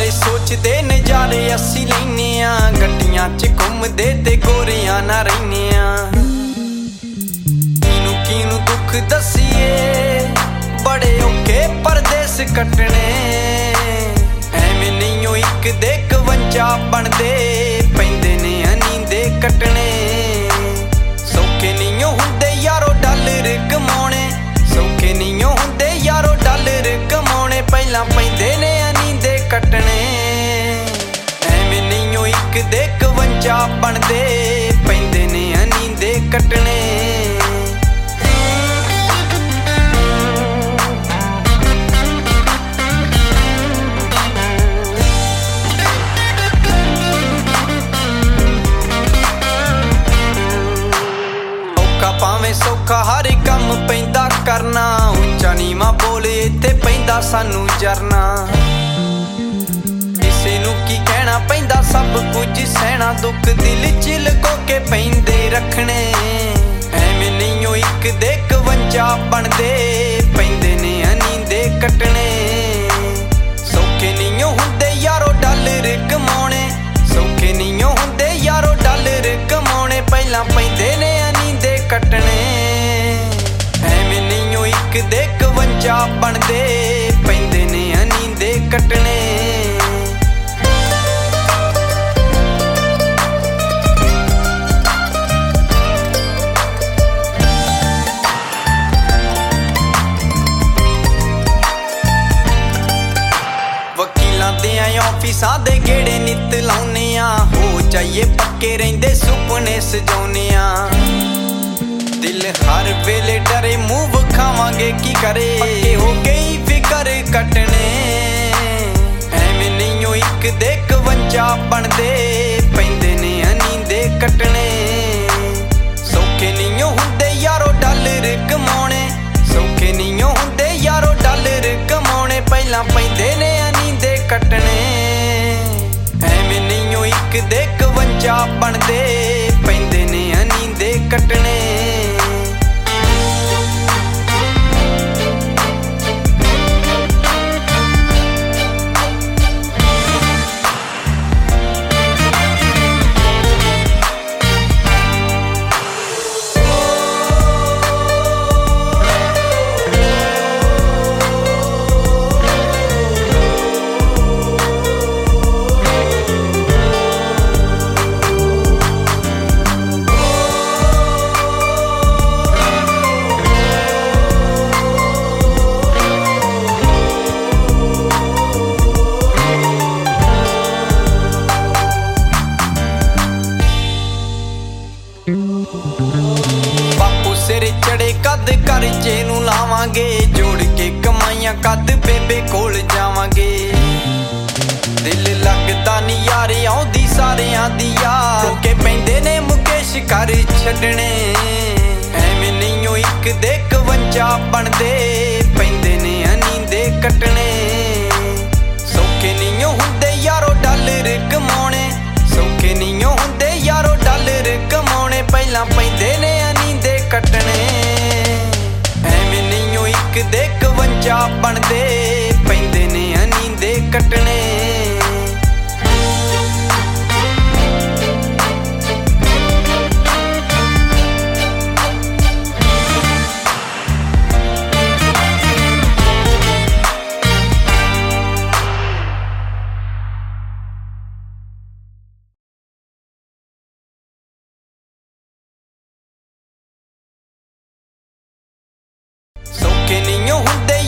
ਸਾਰੇ ਸੋਚਦੇ ਨਜ਼ਾਰੇ ਅਸੀਂ ਲੈਨੇ ਆ, ਗੱਡੀਆਂ 'ਚ ਘੁੰਮਦੇ ਤੇ ਗੋਰਿਆਂ ਨਾਲ ਰਹਿਨੇ ਆ। ਕਿਨੂੰ ਦੁੱਖ ਦਸੀਏ, ਬੜੇ ਔਖੇ ਪਰਦੇਸ ਕੱਟਣੇ, ਐਵੇਂ ਨਹੀਂ ਓ ਇੱਕ ਦੇ 51 ਬਣਦੇ, ਪੈਂਦੇ ਨੇ ਅਨੀਂਦੇ ਕੱਟਣੇ। ਸੌਖੇ ਨਹੀਂ ਓ ਹੁੰਦੇ ਯਾਰੋ ਡਾਲਰ ਕਮਾਉਣੇ, ਸੌਖੇ ਨਹੀਂ ਓ ਹੁੰਦੇ ਯਾਰੋ ਡਾਲਰ ਕਮਾਉਣੇ, ਪਹਿਲਾਂ ਪੈਂਦੇ ਨੇ ਅਨੀਂਦੇ ਕੱਟਣੇ, ਐਵੇਂ ਨਹੀਂ ਓ ਇੱਕ ਦੇ 51 ਬਣਦੇ, ਪੈਂਦੇ ਨੇ ਅਨੀਂਦੇ ਕੱਟਣੇ। ਭਾਵੇਂ ਸੌਖਾ ਹਰ ਕੰਮ ਪੈਂਦਾ ਕਰਨਾ, ਉੱਚਾ ਨੀਵਾਂ ਬੋਲੇ ਇੱਥੇ ਪੈਂਦਾ ਸਾਨੂੰ ਜਰਨਾ। ਕਿਸੇ ਨੂੰ ਕੀ ਕਹਿਣਾ ਪੈਂਦਾ ਸਭ ਕੁਝ ਸਹਿਣਾ, ਦੁੱਖ ਦਿਲ 'ਚ ਲੁਕੋ ਕੇ ਪੈਂਦੇ ਰੱਖਣੇ, ਐਵੇਂ ਨਹੀਂ ਓ ਇੱਕ ਦੇ 51 ਬਣਦੇ, ਪੈਂਦੇ ਨੇ ਅਨੀਂਦੇ ਕੱਟਣੇ। ਸੌਖੇ ਨਹੀਂ ਓ ਹੁੰਦੇ ਯਾਰੋ ਡਾਲਰ ਕਮਾਉਣੇ, ਸੌਖੇ ਨਹੀਂ ਓ ਹੁੰਦੇ ਯਾਰੋ ਡਾਲਰ ਕਮਾਉਣੇ, ਪਹਿਲਾਂ ਪੈਂਦੇ ਨੇ ਅਨੀਂਦੇ ਕੱਟਣੇ, ਐਵੇਂ ਨਹੀਂ ਓ ਇੱਕ ਦੇ 51 ਬਣਦੇ, ਪੈਂਦੇ ਨੇ ਅਨੀਂਦੇ ਕੱਟਣੇ। ਵਕੀਲਾਂ ਦੇ ਆਫਿਸਾਂ ਦੇ ਗੇੜੇ ਨਿੱਤ ਲਾਉਨੇ ਆ, ਹੋ ਜਾਈਏ ਪੱਕੇ ਰਹਿੰਦੇ ਸੁਪਨੇ ਸਜਾਉਨੇ ਆ। ਦਿਲ ਹਰ ਵੇਲੇ ਡਰੇ ਮੂੰਹ ਵਿਖਾਵਾਂਗੇ ਕੀ ਕਰੇ, ਪੱਕੇ ਹੋ ਗਈ ਫਿਕਰ ਕੱਟਣੇ, ਐਵੇਂ ਨਹੀਂ ਓ ਇੱਕ ਦੇ 51 ਬਣਦੇ, ਪੈਂਦੇ ਨੇ ਅਨੀਂਦੇ ਕੱਟਣੇ। ਸੌਖੇ ਨਹੀਂ ਓ ਹੁੰਦੇ ਯਾਰੋ ਡਾਲਰ ਕਮਾਉਣੇ, ਸੌਖੇ ਨਹੀਂ ਓ ਹੁੰਦੇ ਯਾਰੋ ਡਾਲਰ ਕਮਾਉਣੇ, ਪਹਿਲਾਂ ਪੈਂਦੇ ਨੇ ਅਨੀਂਦੇ ਕੱਟਣੇ, ਐਵੇਂ ਨਹੀਂ ਓ ਇੱਕ ਦੇ 51 ਬਣਦੇ, ਪੈਂਦੇ ਨੇ ਅਨੀਂਦੇ ਕੱਟਣੇ। ਬਾਪੂ ਸਿਰ ਚੜੇ ਕਦ ਕਰਜ਼ੇ ਨੂੰ ਲਾਵਾਂਗੇ, ਜੋੜ ਕੇ ਕਮਾਈਆਂ ਕਦ ਬੇਬੇ ਕੋਲ ਜਾਵਾਂਗੇ। ਦਿਲ ਲੱਗਦਾ ਨੀ ਯਾਰ ਆਉਂਦੀ ਸਾਰਿਆਂ ਦੀ ਯਾਦ, ਰੋਕੇ ਪੈਂਦੇ ਨੇ ਮੁਕੇਸ਼ ਘਰ ਛੱਡਣੇ, ਐਵੇਂ ਨਹੀਂ ਓ ਇੱਕ ਦੇ 51 ਬਣਦੇ, ਪੈਂਦੇ ਨੇ ਅਨੀਂਦੇ ਕੱਟਣੇ। ਸੌਖੇ ਨਹੀਂ ਓ ਹੁੰਦੇ ਯਾਰੋ ਡਾਲਰ ਕਮਾਉਣੇ, ਸੌਖੇ ਨਹੀਂ ਓ ਹੁੰਦੇ ਯਾਰੋ ਡਾਲਰ ਕਮਾਉਣੇ, ਪਹਿਲਾਂ ਪੈਂਦੇ ਨੇ ਅਨੀਂਦੇ ਕੱਟਣੇ, ਐਵੇਂ ਨਹੀਂ ਓ ਇੱਕ ਦੇ 51 ਬਣਦੇ, ਪੈਂਦੇ ਨੇ ਅਨੀਂਦੇ ਕੱਟਣੇ। ਸੌਖੇ ਨਹੀਂ ਓ ਹੁੰਦੇ